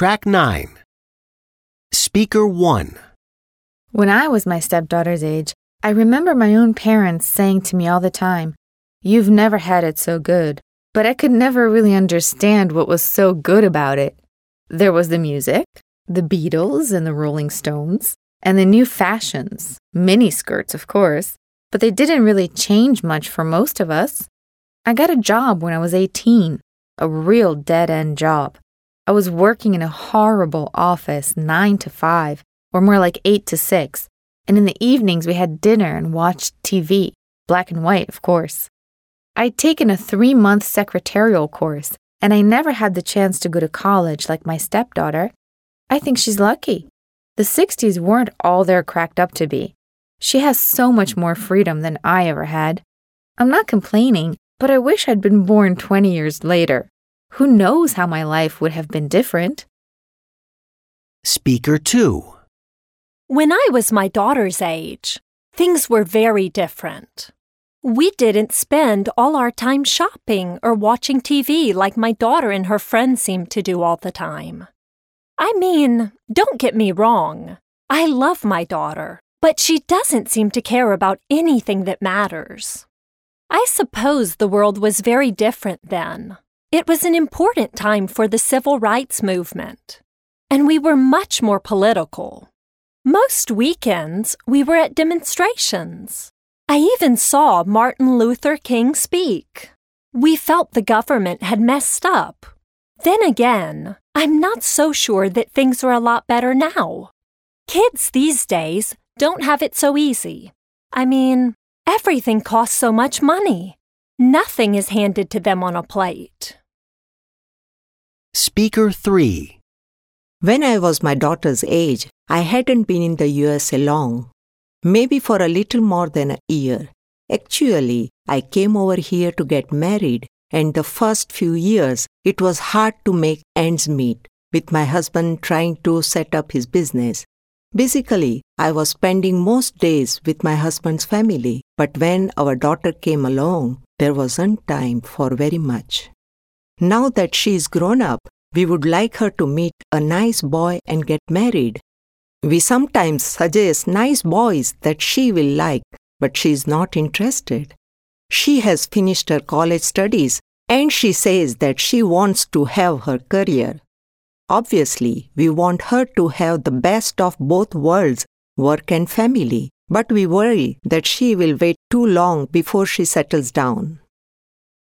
Track 9. Speaker 1. When I was my stepdaughter's age, I remember my own parents saying to me all the time, "You've never had it so good." But I could never really understand what was so good about it. There was the music, the Beatles and the Rolling Stones, and the new fashions, miniskirts, of course, but they didn't really change much for most of us. I got a job when I was 18, a real dead-end job. I was working in a horrible office 9 to 5, or more like 8 to 6, and in the evenings we had dinner and watched TV, black and white, of course. I'd taken a 3-month secretarial course, and I never had the chance to go to college like my stepdaughter. I think she's lucky. The 60s weren't all they're cracked up to be. She has so much more freedom than I ever had. I'm not complaining, but I wish I'd been born 20 years later. Who knows how my life would have been different? Speaker 2. When I was my daughter's age, things were very different. We didn't spend all our time shopping or watching TV like my daughter and her friends seem to do all the time. I mean, don't get me wrong. I love my daughter, but she doesn't seem to care about anything that matters. I suppose the world was very different then. It was an important time for the civil rights movement, and we were much more political. Most weekends, we were at demonstrations. I even saw Martin Luther King speak. We felt the government had messed up. Then again, I'm not so sure that things are a lot better now. Kids these days don't have it so easy. I mean, everything costs so much money. Nothing is handed to them on a plate. Speaker 3. When I was my daughter's age, I hadn't been in the USA long. Maybe for a little more than a year. Actually, I came over here to get married, and the first few years, it was hard to make ends meet, with my husband trying to set up his business. Basically, I was spending most days with my husband's family, but when our daughter came along, there wasn't time for very much. Now that she's grown up, we would like her to meet a nice boy and get married. We sometimes suggest nice boys that she will like, but she's not interested. She has finished her college studies and she says that she wants to have her career. Obviously, we want her to have the best of both worlds, work and family, but we worry that she will wait too long before she settles down.